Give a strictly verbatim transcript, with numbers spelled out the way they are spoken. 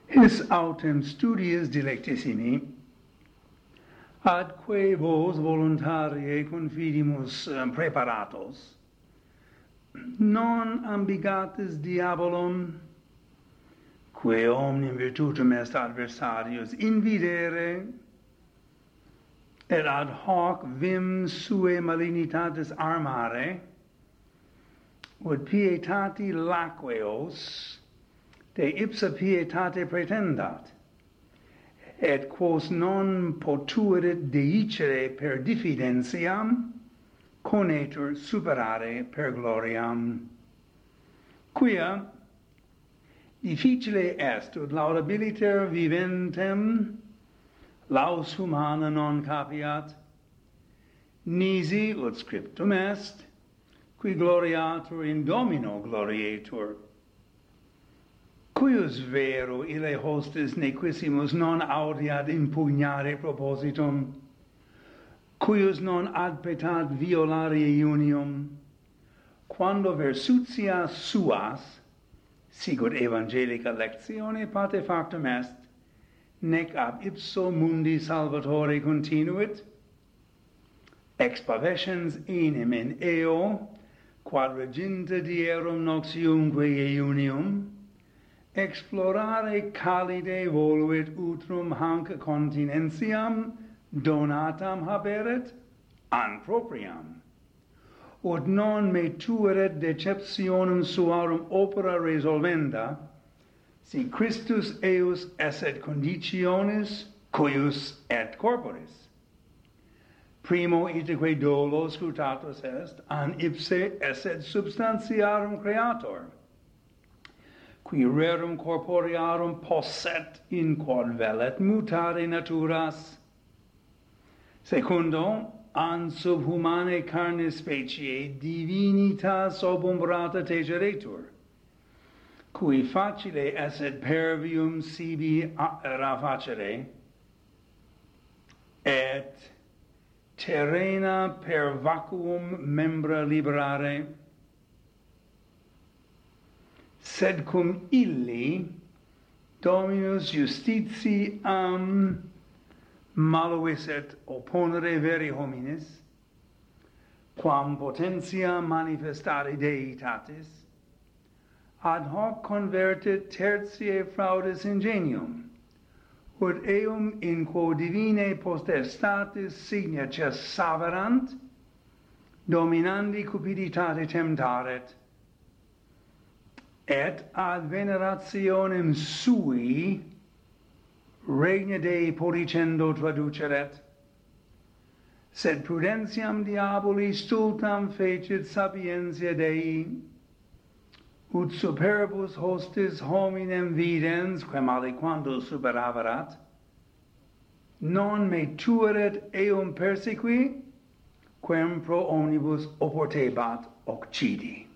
His autem studiis dilectissimi, adque vos voluntarie confidimus preparatos, non ambigatis diabolum, quae omnium virtutum est adversarius invidere, et ad hoc vim sue malignitatis armare, ut pietati laqueos de ipsa pietate pretendat, et quos non potuerit deicere per diffidentiam, conetur superare per gloriam. Quia difficile est ut laudabiliter viventem laus humana non capiat, nisi ut scriptum est, qui gloriatur in Domino glorietur. Cuius vero ille hostis nequissimus non audiat impugnare propositum, cuius non adpetat violare iunium, quando versutia suas, sicut evangelica lectione pate factum est, nec ab ipso mundi salvatore continuit, expavescens enim in eo, quad reginta dierum noxiumque eunium, explorare calide voluit utrum hanc continentiam donatam haberet an propriam, ut non me tueret deceptionem suarum opera resolvenda, si Christus eius esset conditionis cuius et corporis. Primo itaque dolo scrutatus est, an ipse esset substantiarum creator, qui rerum corporearum posset in quod velet mutare naturas. Secundo, an sub humanae carne specie divinitas obumbrata tegeretur, cui facile esset pervium sibi rafacere, et terrena per vacuum membra liberare, sed cum illi Dominus justitiam maluisset opponere veri hominis, quam potentia manifestare deitatis, ad hoc convertit tertiae fraudis ingenium, ut eum in quo divine potestatis signa cessaverant, dominandi cupiditate temptaret, et ad venerationem sui regna Dei podicendo traduceret, sed prudentiam diaboli stultam fecit sapientia Dei, ut superbus hostis hominem videns, quem aliquando superaverat, non me tueret eum persequi, quem pro omnibus oportebat occidi.